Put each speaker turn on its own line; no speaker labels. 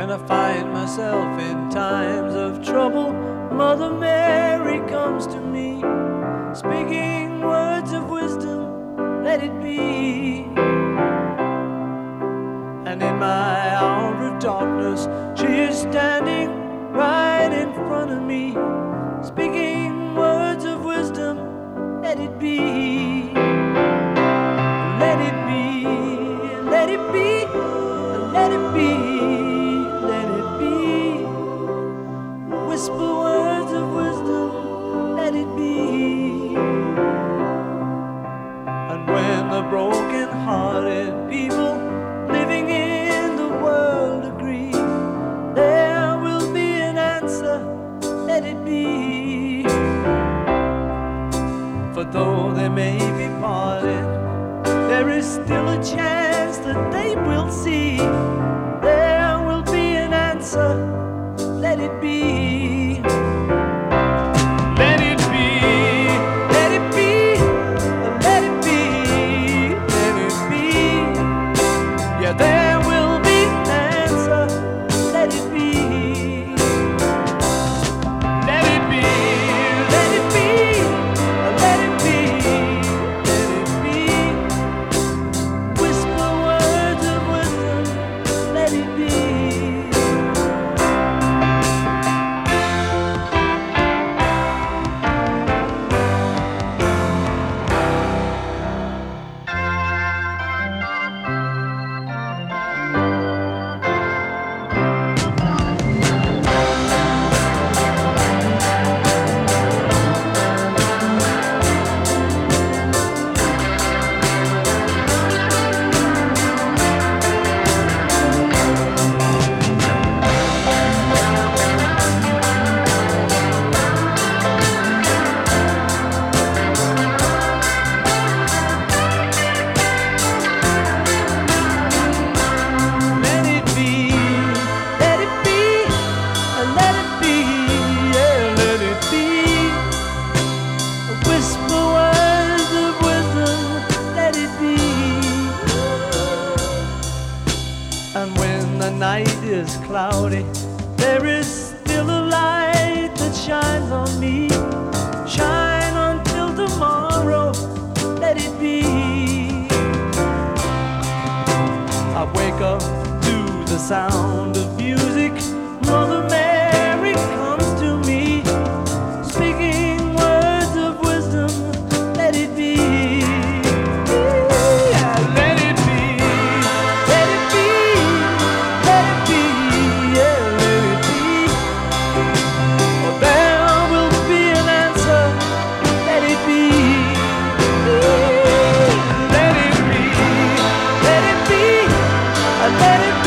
When I find myself in times of trouble, Mother Mary comes to me, speaking words of wisdom, let it be. And in my hour of darkness, she is standing right in front of me, speaking words of wisdom, let it be. Let it be, let it be, let it be, let it be. Whisper words of wisdom, let it be. And when the broken-hearted people living in the world agree, there will be an answer, let it be. For though they may be parted, there is still a chance that they will see. There will be an answer, let it be. Let it be, let it be, let it be, let it be. Yeah, there will be an answer, let it be. Let it be, let it be, let it be, let it be. Whisper words of wisdom, let it be. And when the night is cloudy, there is still a light that shines on me. Shine until tomorrow, let it be. I wake up to the sound of music. Mother Mary comes to me, speaking words of wisdom, let it be. Let it